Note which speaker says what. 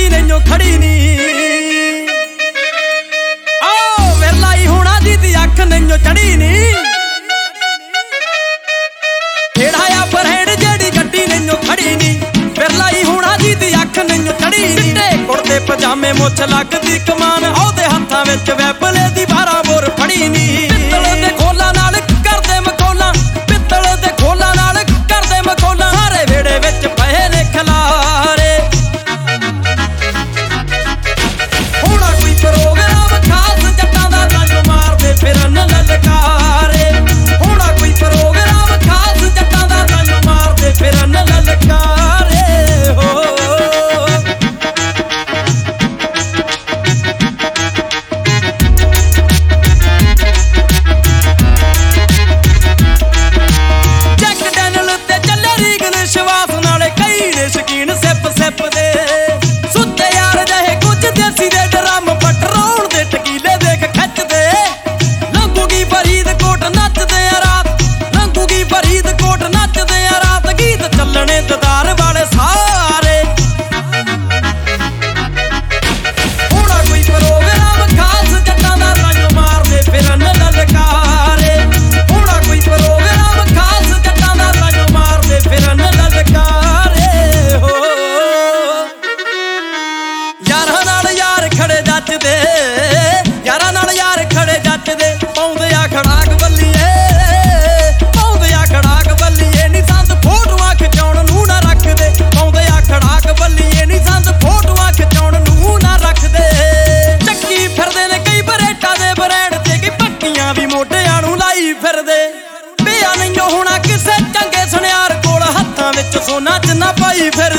Speaker 1: ਨਹੀਂਓ ਖੜੀ ਨੀ। ਵਿਰਲਾ ਹੀ ਹੋਣਾ ਜੀ ਦੀ ਅੱਖ ਨਹੀਂਓ ਚੜੀ ਨੀ। ਕਿਹੜਾ ਆ ਫਰੇਡ ਜਿਹੜੀ ਗੱਡੀ ਨਹੀਂਓ ਖੜੀ ਨੀ। ਵਿਰਲਾ ਹੀ ਹੋਣਾ ਜੀ ਦੀ ਅੱਖ ਨਹੀਂਓ ਚੜੀ ਨੀ। ਚਿੱਟੇ ਕੁੜਤੇ ਪਜਾਮੇ ਮੁੱਛ ਲੱਗਦੀ ਕਮਾਨ, ਉਹਦੇ ਹੱਥਾਂ ਵਿੱਚ ਵੈਬਲੇ ਦੀ 12 ਬੋਰ ਫੜੀ ਨੀ। ਪਿੱਤਲ ਦੇ ਖੋਲਾਂ ਨਾਲ ਕਰਦੇ ਮਖੌਲਾਂ, ਪਿੱਤਲ ਦੇ ਖੋਲਾਂ ਨਾਲ ਕਰਦੇ ਮਖੌਲਾਂ, ਸਾਰੇ ਵਿਹੜੇ ਵਿੱਚ ਪਏ ਨੇ ਖਲਾਰੇ। ਹੋਣਾ ਕੋਈ ਪ੍ਰੋਗਰਾਮ ਖਾਸ ਜੱਟਾਂ ਦਾ, ਰੰਗ ਮਾਰਦੇ ਫਿਰਨ ਲਲਕਾਰੇ। ਹੋਣਾ ਕੋਈ ਪ੍ਰੋਗਰਾਮ ਖਾਸ ਜੱਟਾਂ ਦਾ, ਰੰਗ ਮਾਰਦੇ ਫਿਰਨ ਲਲਕਾਰੇ। ਜੈਕ ਡੈਨਲ ਤੇ ਚੱਲੇ ਰੀਗਨ ਸ਼ਵਾਸ, ਨਾਲੇ ਕਈ ਨੇ ਸ਼ਕੀਨ ਸਿਪ ਸਿਪ ਦੇ। ਸੁੱਤੇ ਯਾਰ ਜਿਹੇ ਕੁਝ ਦੇਸੀ ਦੇ ਡਰਮ, ਪਟਰੋਲ ਦੇ ਟਕੀਲੇ ਦੇਖ ਖਿੱਚਦੇ। ਲੰਘੂਗੀ ਫਰੀਦਕੋਟ ਨੱਚਦੇ ਆ ਰਾਤ, ਲੰਘੂਗੀ ਫਰੀਦਕੋਟ ਨੱਚਦੇ ਆ ਰਾਤ, ਗੀਤ ਚੱਲਣੇ ਦਦਾਰ ਵਾਲੇ ਸਾਰੇ। ਹੋਣਾ ਕੋਈ ਪ੍ਰੋਗਰਾਮ ਖਾਸ ਜੱਟਾਂ ਦਾ, ਰੰਗ ਮਾਰਦੇ ਫਿਰਨ ਲਲਕਾਰੇ। ਹੋਣਾ ਕੋਈ ਪ੍ਰੋਗਰਾਮ ਖਾਸ ਜੱਟਾਂ ਦਾ, ਰੰਗ ਮਾਰਦੇ ਫਿਰਨ ਲਲਕਾਰੇ। ਯਾਰਾਂ ਨਾਲ ਯਾਰ ਖੜੇ ਜੱਚਦੇ, ਯਾਰਾਂ ਨਾਲ ਯਾਰ ਖੜੇ ਜੱਚਦੇ, ਪਾਉਂਦੇ ਆ ਖੜਾਕ ਬੱਲੀਏ, ਪਾਉਂਦੇ ਆ ਖੜਾਕ ਬੱਲੀਏ ਨੀ। ਸੰਦ ਫੋਟੋਆਂ ਖਿਚਾਉਣ ਨੂੰ ਨਾ ਰੱਖਦੇ, ਪਾਉਂਦੇ ਆ ਖੜਾਕ ਬੱਲੀਏ ਨੀ। ਸੰਦ ਫੋਟੋਆਂ ਖਿਚਾਉਣ ਨੂੰ ਨਾ ਰੱਖਦੇ। ਚੱਕੀ ਫਿਰਦੇ ਨੇ ਕਈ ਬਰੇਟਾਂ ਦੇ ਬਰੈਂਡ ਤੇ, ਕਿ ਪੱਕੀਆਂ ਵੀ ਮੋਢਿਆਂ ਨੂੰ ਲਾਈ ਫਿਰਦੇ। ਪਿਆ ਨਹੀਂਓ ਹੋਣਾ ਕਿਸੇ ਚੰਗੇ ਸੁਨਿਆਰ ਕੋਲ, ਹੱਥਾਂ ਵਿੱਚ ਸੋਨਾ ਜਿੰਨਾ ਪਾਈ ਫਿਰਦੇ।